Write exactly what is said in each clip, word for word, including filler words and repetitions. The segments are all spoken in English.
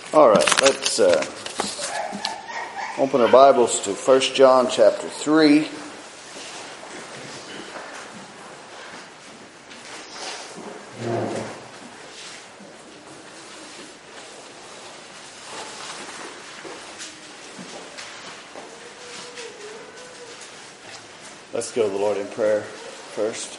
All right, let's uh, open our Bibles to First John chapter three. Let's go to the Lord in prayer first.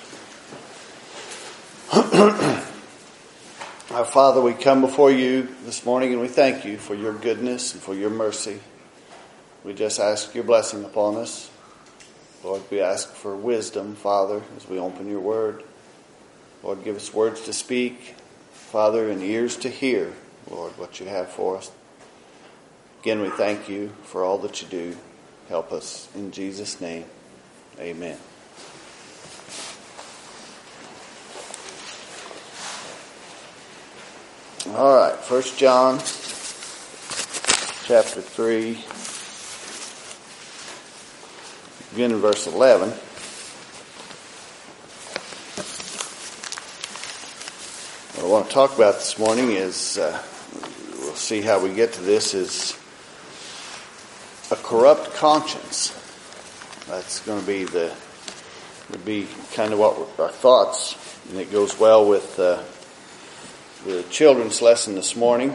Our Father, we come before you this morning and we thank you for your goodness and for your mercy. We just ask your blessing upon us. Lord, we ask for wisdom, Father, as we open your word. Lord, give us words to speak, Father, and ears to hear, Lord, what you have for us. Again, we thank you for all that you do. Help us in Jesus' name. Amen. All right, First John chapter three, begin in verse eleven. What I want to talk about this morning is, uh, we'll see how we get to this, is a corrupt conscience. That's going to be the, would be kind of what our thoughts, and it goes well with uh, the children's lesson this morning.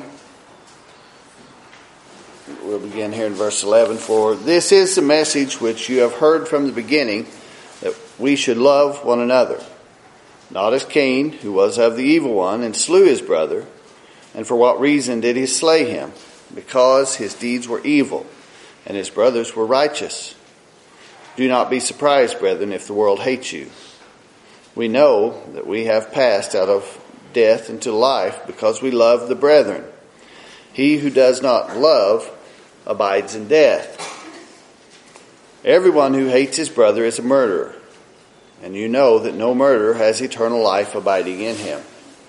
We'll begin here in verse eleven. For this is the message which you have heard from the beginning, that we should love one another. Not as Cain, who was of the evil one, and slew his brother. And for what reason did he slay him? Because his deeds were evil, and his brothers were righteous. Do not be surprised, brethren, if the world hates you. We know that we have passed out of death into life because we love the brethren. He who does not love abides in death. Everyone who hates his brother is a murderer, and you know that no murderer has eternal life abiding in him.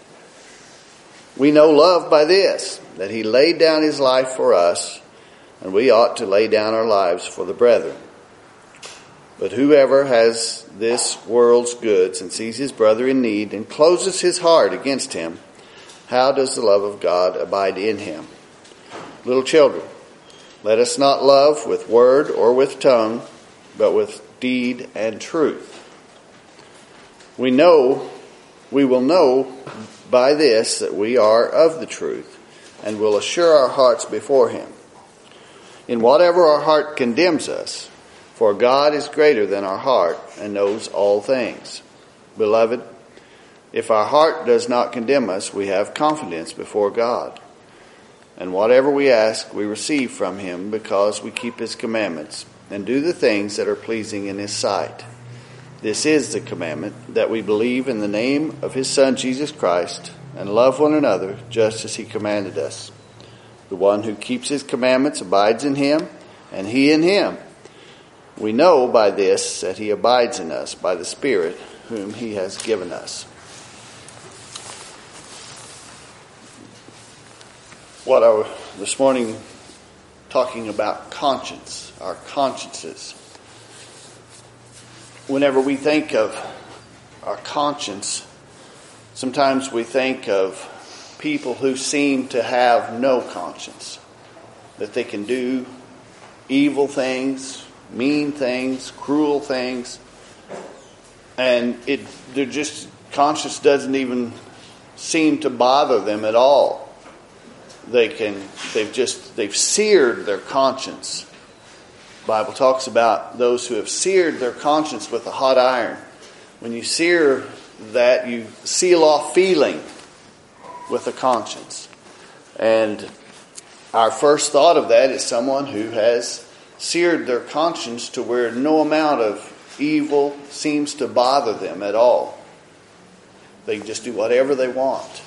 We know love by this, that he laid down his life for us, and we ought to lay down our lives for the brethren. But whoever has this world's goods and sees his brother in need and closes his heart against him, how does the love of God abide in him? Little children, let us not love with word or with tongue, but with deed and truth. We know, we will know by this that we are of the truth, and will assure our hearts before him. In whatever our heart condemns us, for God is greater than our heart and knows all things. Beloved, if our heart does not condemn us, we have confidence before God. And whatever we ask, we receive from him, because we keep his commandments and do the things that are pleasing in his sight. This is the commandment, that we believe in the name of his Son Jesus Christ and love one another just as he commanded us. The one who keeps his commandments abides in him, and he in him. We know by this that he abides in us by the Spirit whom he has given us. What are we this morning talking about? Conscience, our consciences. Whenever we think of our conscience, sometimes we think of people who seem to have no conscience, that they can do evil things, mean things, cruel things, and it they're just conscience doesn't even seem to bother them at all. They can they've just they've seared their conscience. The Bible talks about those who have seared their conscience with a hot iron. When you sear that, you seal off feeling with a conscience. And our first thought of that is someone who has seared their conscience to where no amount of evil seems to bother them at all. They just do whatever they want.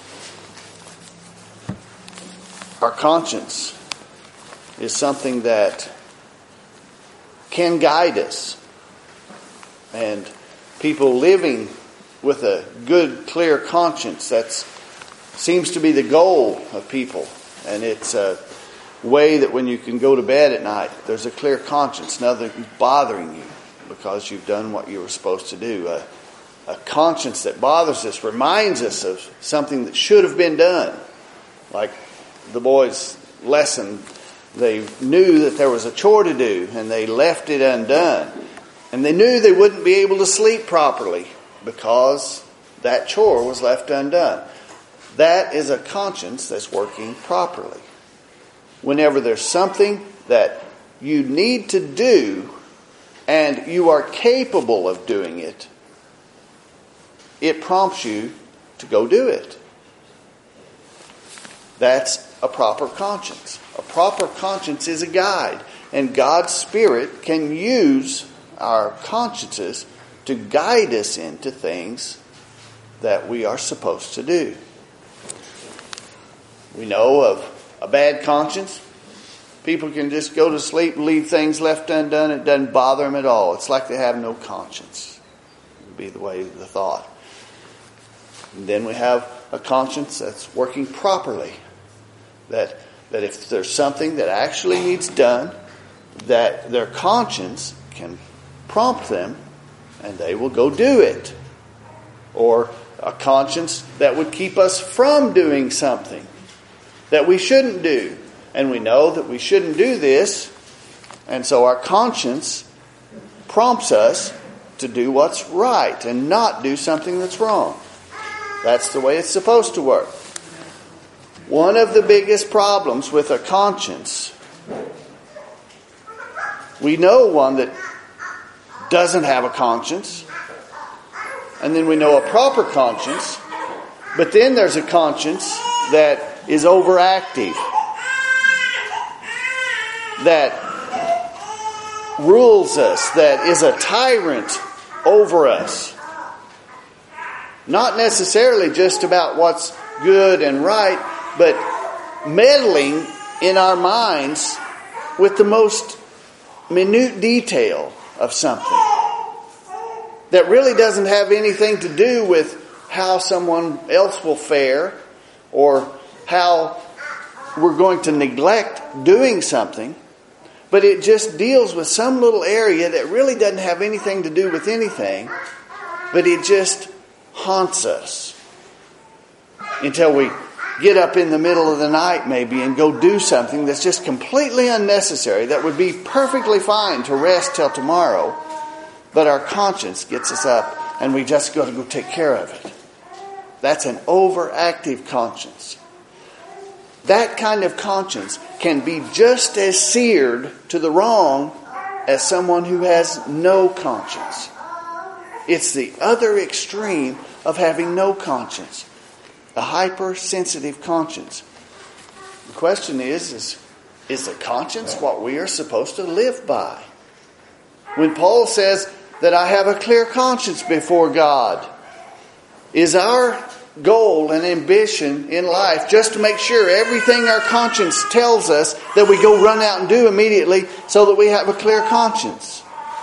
Our conscience is something that can guide us. And people living with a good, clear conscience, that seems to be the goal of people. And it's a way that when you can go to bed at night, there's a clear conscience, nothing bothering you because you've done what you were supposed to do. A, a conscience that bothers us reminds us of something that should have been done. Like the boys' lesson, they knew that there was a chore to do, and they left it undone. And they knew they wouldn't be able to sleep properly because that chore was left undone. That is a conscience that's working properly. Whenever there's something that you need to do and you are capable of doing it, it prompts you to go do it. That's a proper conscience. A proper conscience is a guide, and God's Spirit can use our consciences to guide us into things that we are supposed to do. We know of a bad conscience. People can just go to sleep and leave things left undone. It doesn't bother them at all. It's like they have no conscience. It would be the way of the thought. And then we have a conscience that's working properly. That, that if there's something that actually needs done, that their conscience can prompt them and they will go do it. Or a conscience that would keep us from doing something that we shouldn't do. And we know that we shouldn't do this, and so our conscience prompts us to do what's right and not do something that's wrong. That's the way it's supposed to work. One of the biggest problems with a conscience, we know one that doesn't have a conscience, and then we know a proper conscience, but then there's a conscience that is overactive, that rules us, that is a tyrant over us. Not necessarily just about what's good and right, but meddling in our minds with the most minute detail of something that really doesn't have anything to do with how someone else will fare or how we're going to neglect doing something, but it just deals with some little area that really doesn't have anything to do with anything, but it just haunts us until we get up in the middle of the night maybe and go do something that's just completely unnecessary, that would be perfectly fine to rest till tomorrow, but our conscience gets us up and we just got to go take care of it. That's an overactive conscience. That kind of conscience can be just as seared to the wrong as someone who has no conscience. It's the other extreme of having no conscience. A hypersensitive conscience. The question is, is, is the conscience what we are supposed to live by? When Paul says that I have a clear conscience before God, is our goal and ambition in life just to make sure everything our conscience tells us that we go run out and do immediately so that we have a clear conscience?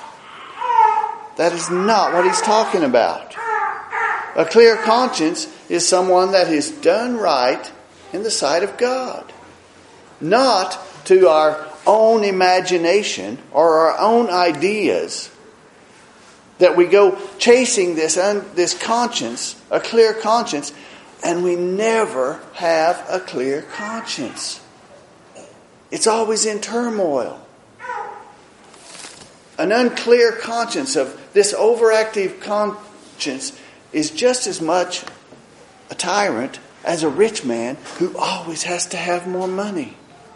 That is not what he's talking about. A clear conscience is someone that is done right in the sight of God. Not to our own imagination or our own ideas. That we go chasing this, un, this conscience, a clear conscience, and we never have a clear conscience. It's always in turmoil. An unclear conscience of this overactive conscience is just as much a tyrant as a rich man who always has to have more money.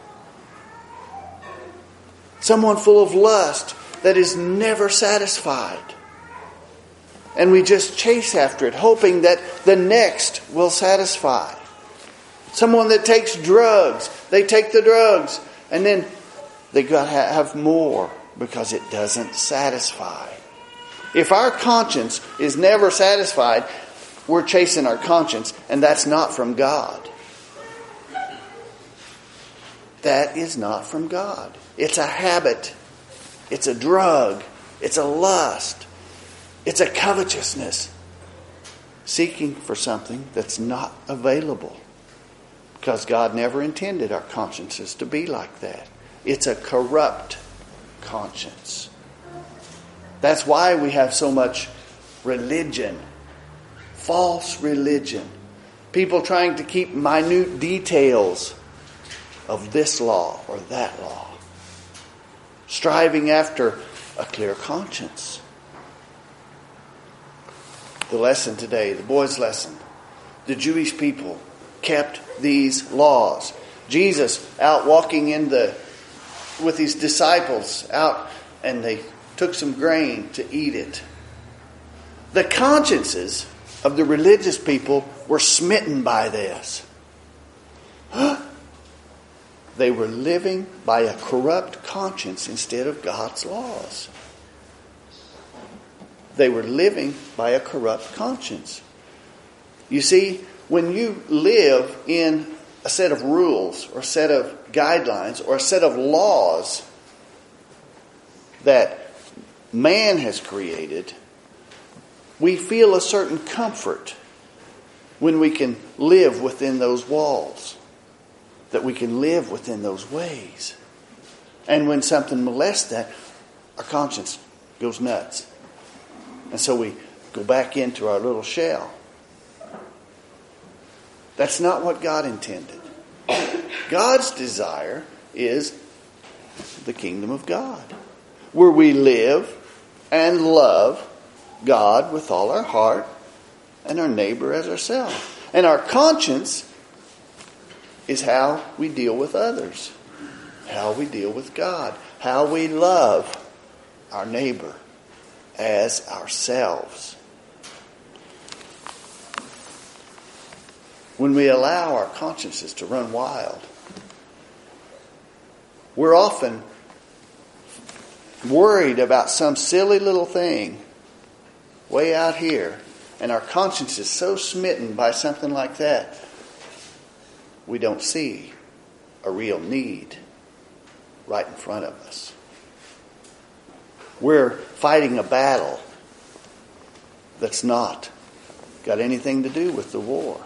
Someone full of lust that is never satisfied. And we just chase after it, hoping that the next will satisfy. Someone that takes drugs, they take the drugs, and then they got to have more because it doesn't satisfy. If our conscience is never satisfied, we're chasing our conscience, and that's not from God. That is not from God. It's a habit. It's a drug. It's a lust. It's a covetousness. Seeking for something that's not available. Because God never intended our consciences to be like that. It's a corrupt conscience. That's why we have so much religion. False religion. People trying to keep minute details of this law or that law. Striving after a clear conscience. The lesson today, the boys' lesson. The Jewish people kept these laws. Jesus out walking in the with his disciples out, and they took some grain to eat it. The consciences of the religious people were smitten by this. They were living by a corrupt conscience instead of God's laws. They were living by a corrupt conscience. You see, when you live in a set of rules or a set of guidelines or a set of laws that man has created, we feel a certain comfort when we can live within those walls, that we can live within those ways. And when something molests that, our conscience goes nuts. And so we go back into our little shell. That's not what God intended. God's desire is the kingdom of God, where we live and love God with all our heart and our neighbor as ourselves. And our conscience is how we deal with others, how we deal with God, how we love our neighbor as ourselves. When we allow our consciences to run wild, we're often worried about some silly little thing way out here, and our conscience is so smitten by something like that, we don't see a real need right in front of us. We're fighting a battle that's not got anything to do with the war.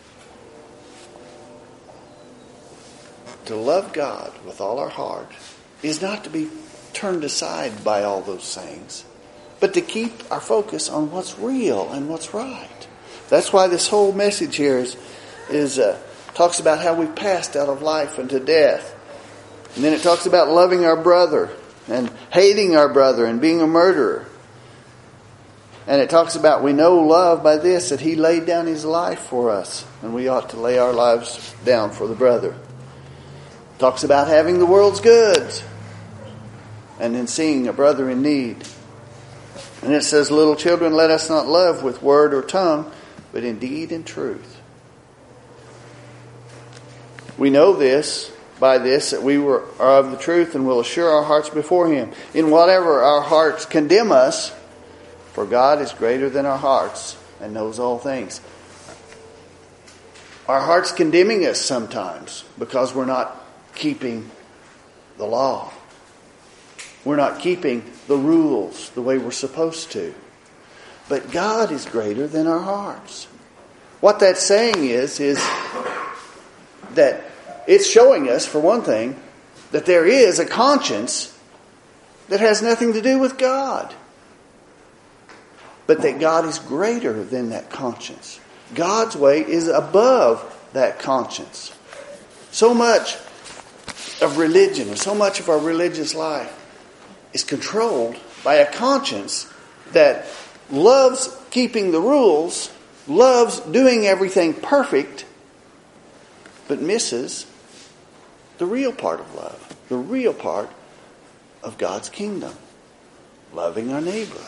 To love God with all our heart is not to be turned aside by all those things, but to keep our focus on what's real and what's right. That's why this whole message here is, is uh, talks about how we've passed out of life into death. And then it talks about loving our brother and hating our brother and being a murderer. And it talks about we know love by this, that he laid down his life for us, and we ought to lay our lives down for the brother. It talks about having the world's goods and then seeing a brother in need. And it says, little children, let us not love with word or tongue, but in deed and truth. We know this, by this, that we were, are of the truth and will assure our hearts before Him. In whatever our hearts condemn us, for God is greater than our hearts and knows all things. Our hearts condemning us sometimes because we're not keeping the law. We're not keeping the rules the way we're supposed to. But God is greater than our hearts. What that's saying is, is that it's showing us, for one thing, that there is a conscience that has nothing to do with God. But that God is greater than that conscience. God's way is above that conscience. So much of religion, or so much of our religious life, is controlled by a conscience that loves keeping the rules, loves doing everything perfect, but misses the real part of love, the real part of God's kingdom, loving our neighbor.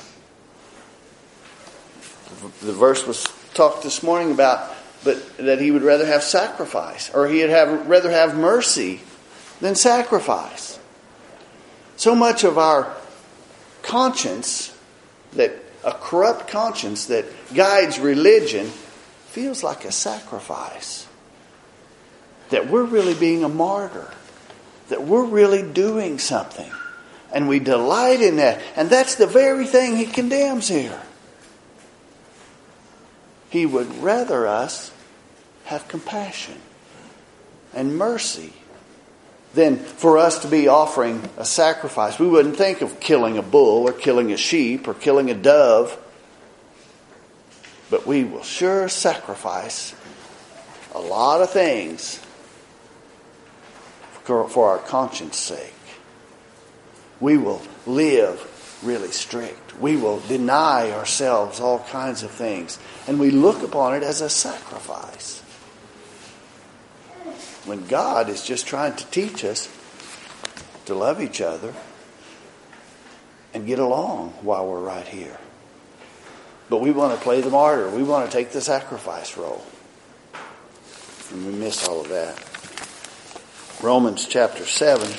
The verse was talked this morning about, but that he would rather have sacrifice, or he'd have rather have mercy than sacrifice. So much of our conscience, that a corrupt conscience that guides religion, feels like a sacrifice. That we're really being a martyr. That we're really doing something. And we delight in that. And that's the very thing he condemns here. He would rather us have compassion and mercy than for us to be offering a sacrifice. We wouldn't think of killing a bull or killing a sheep or killing a dove. But we will sure sacrifice a lot of things for our conscience sake. We will live really strict. We will deny ourselves all kinds of things. And we look upon it as a sacrifice. When God is just trying to teach us to love each other and get along while we're right here. But we want to play the martyr. We want to take the sacrifice role. And we miss all of that. Romans chapter seven.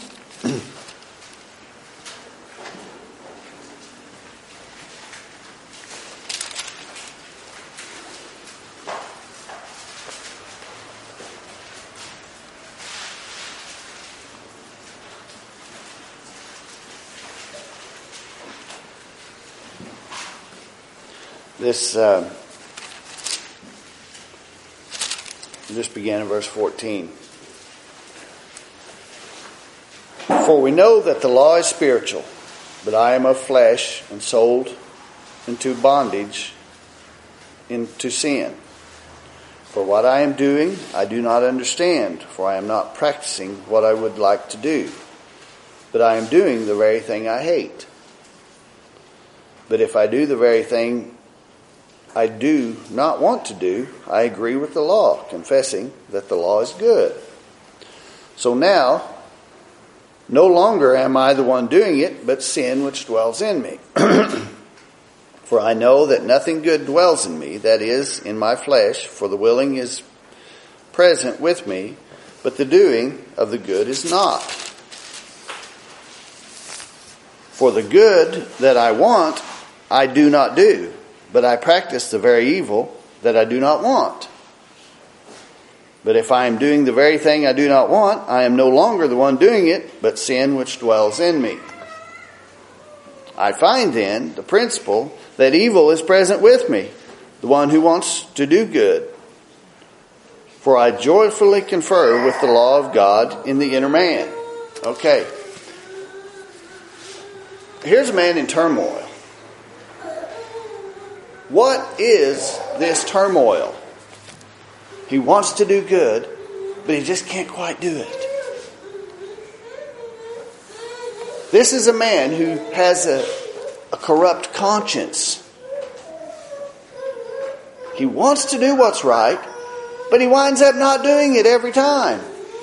This uh, just began in verse fourteen. For we know that the law is spiritual, but I am of flesh and sold into bondage into sin. For what I am doing, I do not understand, for I am not practicing what I would like to do, but I am doing the very thing I hate. But if I do the very thing I do not want to do, I agree with the law, confessing that the law is good. So now, no longer am I the one doing it, but sin which dwells in me. For I know that nothing good dwells in me, that is, in my flesh, for the willing is present with me, but the doing of the good is not. For the good that I want, I do not do, but I practice the very evil that I do not want. But if I am doing the very thing I do not want, I am no longer the one doing it, but sin which dwells in me. I find then the principle that evil is present with me, the one who wants to do good. For I joyfully confer with the law of God in the inner man. Okay. Here's a man in turmoil. What is this turmoil? He wants to do good, but he just can't quite do it. This is a man who has a, a corrupt conscience. He wants to do what's right, but he winds up not doing it every time.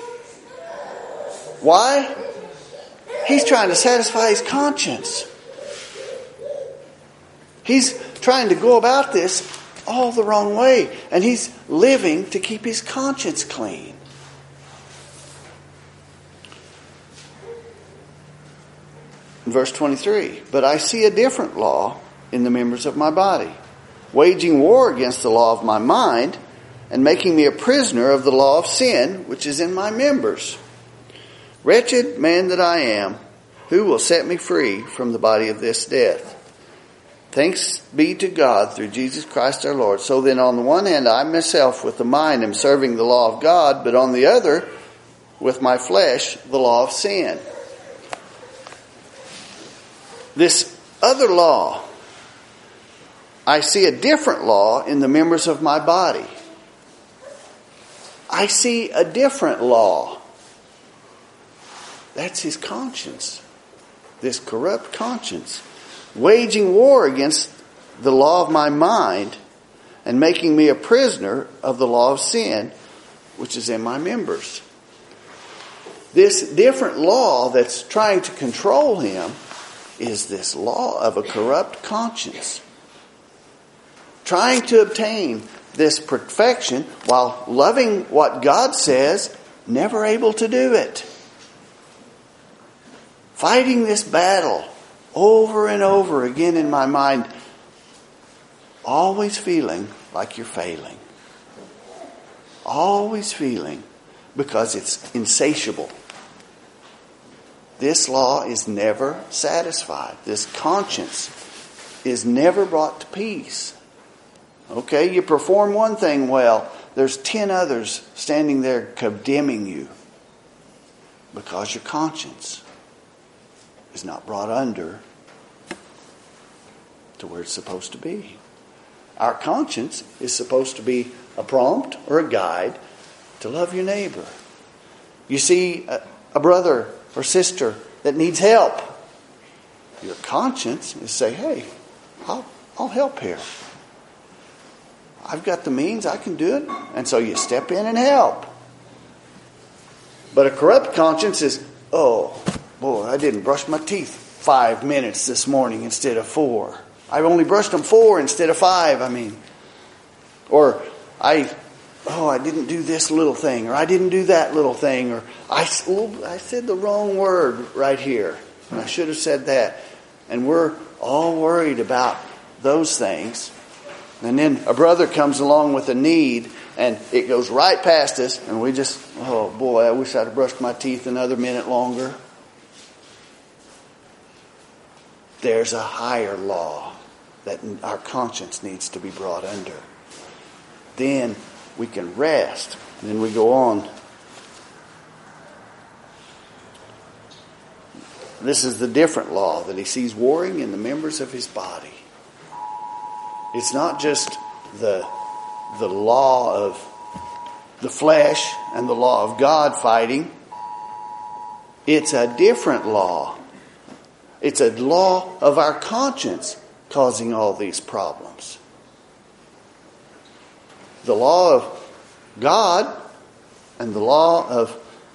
Why? He's trying to satisfy his conscience. He's trying to go about this all the wrong way. And he's living to keep his conscience clean. Verse twenty-three. But I see a different law in the members of my body, waging war against the law of my mind, and making me a prisoner of the law of sin, which is in my members. Wretched man that I am, who will set me free from the body of this death? Thanks be to God through Jesus Christ our Lord. So then on the one hand, I myself with the mind am serving the law of God, but on the other, with my flesh, the law of sin. This other law, I see a different law in the members of my body. I see a different law. That's his conscience. This corrupt conscience. Waging war against the law of my mind and making me a prisoner of the law of sin, which is in my members. This different law that's trying to control him is this law of a corrupt conscience. Trying to obtain this perfection while loving what God says, never able to do it. Fighting this battle over and over again in my mind, always feeling like you're failing. Always feeling, because it's insatiable. This law is never satisfied. This conscience is never brought to peace. Okay, you perform one thing well, there's ten others standing there condemning you because your conscience is not brought under to where it's supposed to be. Our conscience is supposed to be a prompt or a guide to love your neighbor. You see a, a brother or sister that needs help. Your conscience is say, hey, I'll, I'll help here. I've got the means, I can do it. And so you step in and help. But a corrupt conscience is, oh, boy, I didn't brush my teeth five minutes this morning instead of four. I've only brushed them four instead of five, I mean. Or I, oh, I didn't do this little thing, or I didn't do that little thing, or I, oh, I said the wrong word right here, and I should have said that. And we're all worried about those things. And then a brother comes along with a need, and it goes right past us, and we just, oh boy, I wish I'd have brushed my teeth another minute longer. There's a higher law that our conscience needs to be brought under. Then we can rest. And then we go on. This is the different law that he sees warring in the members of his body. It's not just the, the law of the flesh and the law of God fighting. It's a different law. It's a law of our conscience causing all these problems. The law of God and the law of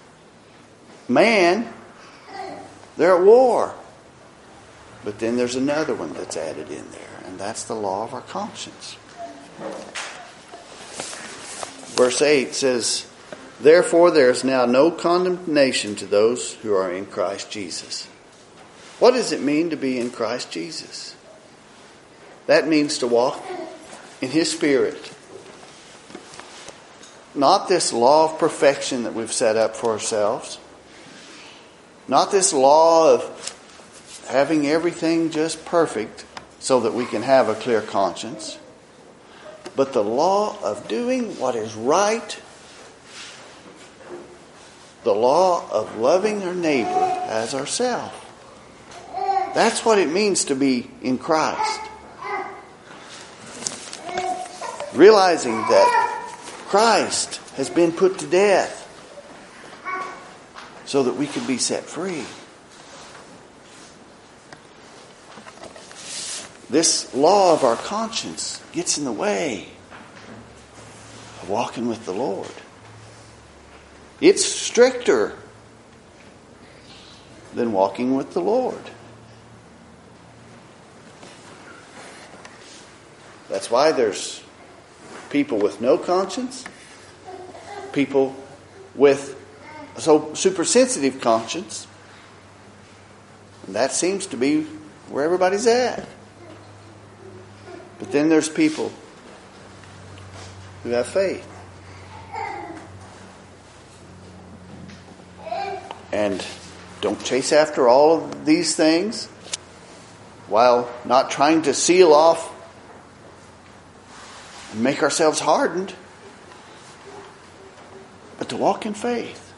man, they're at war. But then there's another one that's added in there. And that's the law of our conscience. Verse eight says, therefore there is now no condemnation to those who are in Christ Jesus. What does it mean to be in Christ Jesus? That means to walk in His Spirit. Not this law of perfection that we've set up for ourselves. Not this law of having everything just perfect so that we can have a clear conscience. But the law of doing what is right. The law of loving our neighbor as ourselves. That's what it means to be in Christ. Realizing that Christ has been put to death so that we can be set free. This law of our conscience gets in the way of walking with the Lord. It's stricter than walking with the Lord. That's why there's people with no conscience, people with a so super sensitive conscience, and that seems to be where everybody's at. But then there's people who have faith. And don't chase after all of these things while not trying to seal off and make ourselves hardened, but to walk in faith.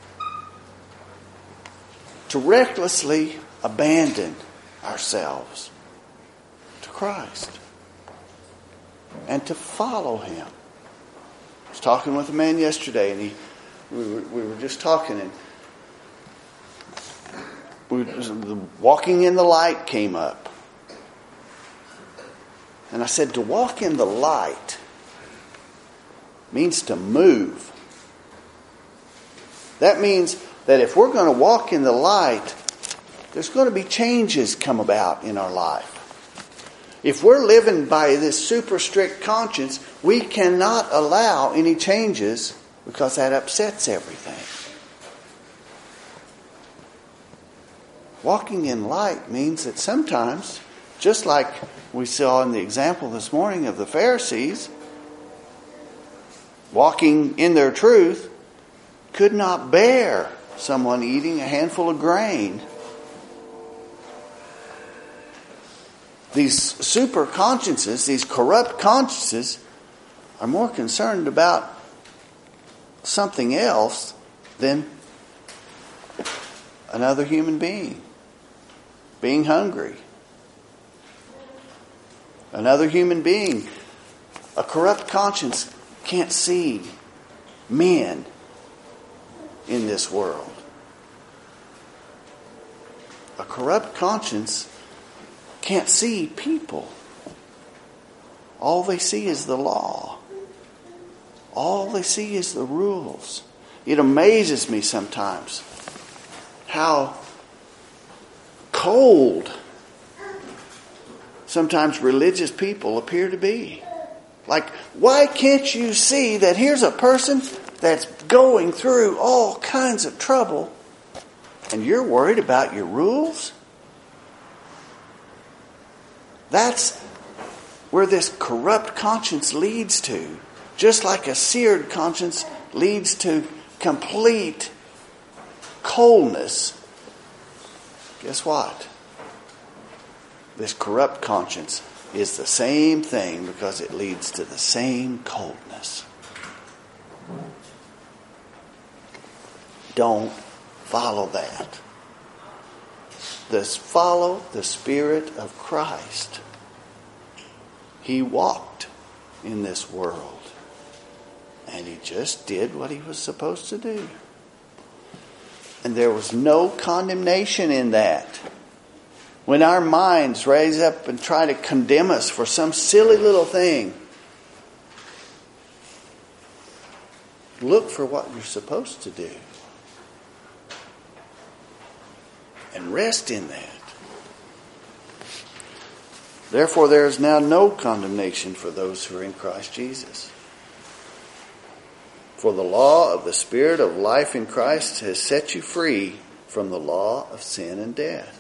To recklessly abandon ourselves to Christ. And to follow Him. I was talking with a man yesterday, and he, we were, we were just talking, and we, the walking in the light came up. And I said, to walk in the light means to move. That means that if we're going to walk in the light, there's going to be changes come about in our life. If we're living by this super strict conscience, we cannot allow any changes because that upsets everything. Walking in light means that sometimes, just like we saw in the example this morning of the Pharisees, walking in their truth, could not bear someone eating a handful of grain. These super consciences, these corrupt consciences, are more concerned about something else than another human being being hungry. Another human being. A corrupt conscience can't see men in this world. A corrupt conscience can't see people. All they see is the law. All they see is the rules. It amazes me sometimes how cold sometimes religious people appear to be. Like, why can't you see that here's a person that's going through all kinds of trouble and you're worried about your rules? That's where this corrupt conscience leads to. Just like a seared conscience leads to complete coldness. Guess what? This corrupt conscience is the same thing because it leads to the same coldness. Don't follow that. This follow the Spirit of Christ. He walked in this world and he just did what he was supposed to do. And there was no condemnation in that. When our minds raise up and try to condemn us for some silly little thing, look for what you're supposed to do. And rest in that. Therefore, there is now no condemnation for those who are in Christ Jesus. For the law of the Spirit of life in Christ has set you free from the law of sin and death.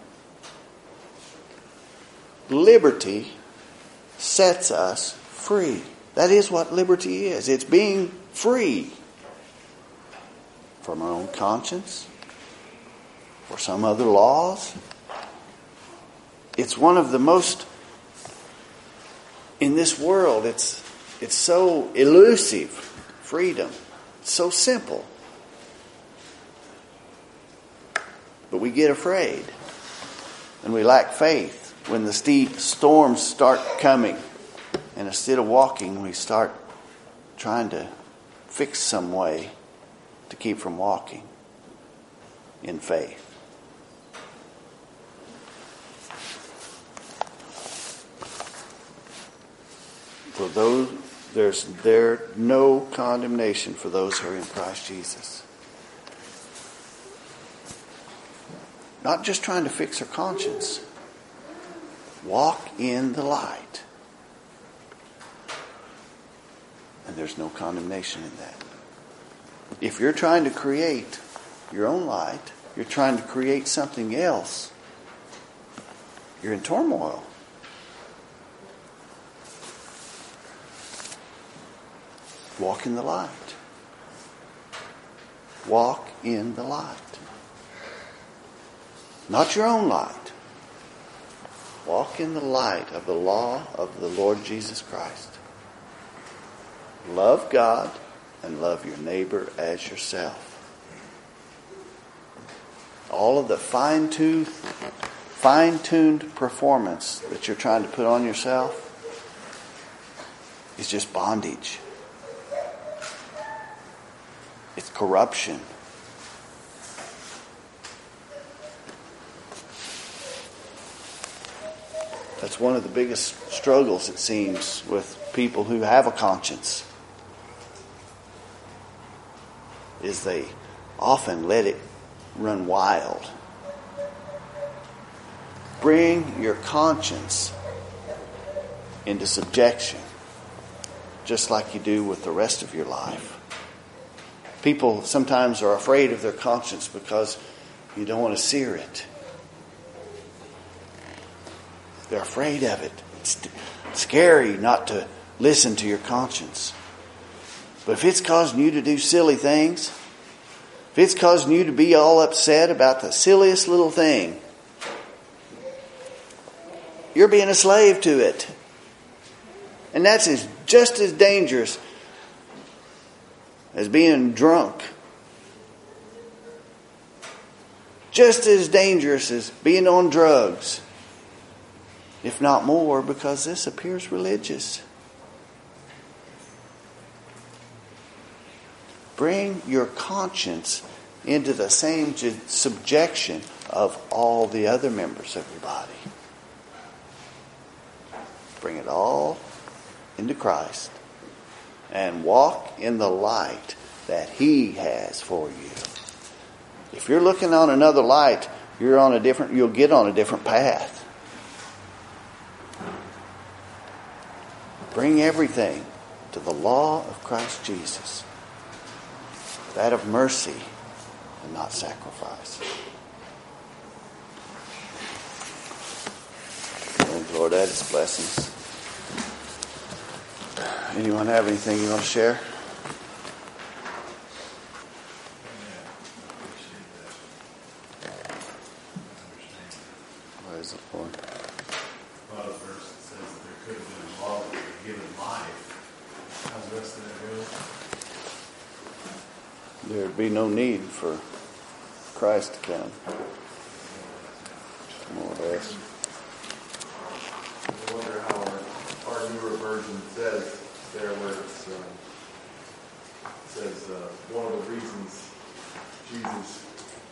Liberty sets us free. That is what liberty is. It's being free from our own conscience or some other laws. It's one of the most, in this world, it's it's so elusive, freedom. It's so simple. But we get afraid and we lack faith when the steep storms start coming. And instead of walking, we start trying to fix some way to keep from walking in faith. For those, there's there no condemnation for those who are in Christ Jesus. Not just trying to fix our conscience. Walk in the light. And there's no condemnation in that. If you're trying to create your own light, you're trying to create something else, you're in turmoil. Walk in the light. Walk in the light. Not your own light. Walk in the light of the law of the Lord Jesus Christ. Love God and love your neighbor as yourself. All of the fine-tuned, fine-tuned performance that you're trying to put on yourself is just bondage. It's corruption. That's one of the biggest struggles, it seems, with people who have a conscience. Is they often let it run wild. Bring your conscience into subjection, just like you do with the rest of your life. People sometimes are afraid of their conscience because you don't want to sear it. They're afraid of it. It's scary not to listen to your conscience. But if it's causing you to do silly things, if it's causing you to be all upset about the silliest little thing, you're being a slave to it. And that's as, just as dangerous as being drunk. Just as dangerous as being on drugs. If not more, because this appears religious. bring your conscience into the same ju- subjection of all the other members of your body. Bring it all into Christ and walk in the light that He has for you. If you're looking on another light, you're on a different, you'll get on a different path. Bring everything to the law of Christ Jesus. That of mercy and not sacrifice. And Lord, add His blessings. Anyone have anything you want to share? Praise the Lord. A lot of verse that says that there could have been a law that would have given life. How's the rest of that go? There'd be no need for Christ to come. More or less. I wonder how our, our newer version says there where it's, um, it says uh, one of the reasons Jesus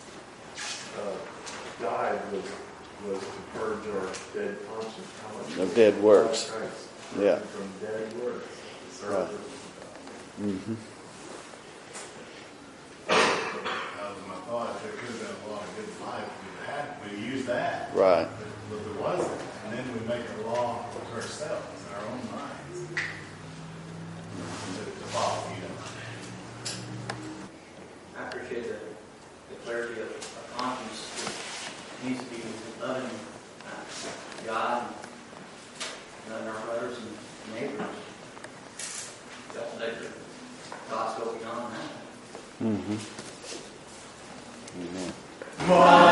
uh, died was was to purge our dead conscience. How much Of dead works. Christ, Yeah. From dead works. Right. Mm-hmm. That was my thought. There could have been a lot of good life. We had, we used that. Right. But there wasn't. And then we make a law of ourselves in our own minds to, to follow, you know. I appreciate the, the clarity of, of conscience. It needs to be loving uh, God and loving our brothers and neighbors. That's let the gospel go beyond that. Mm-hmm. Amen. Come on.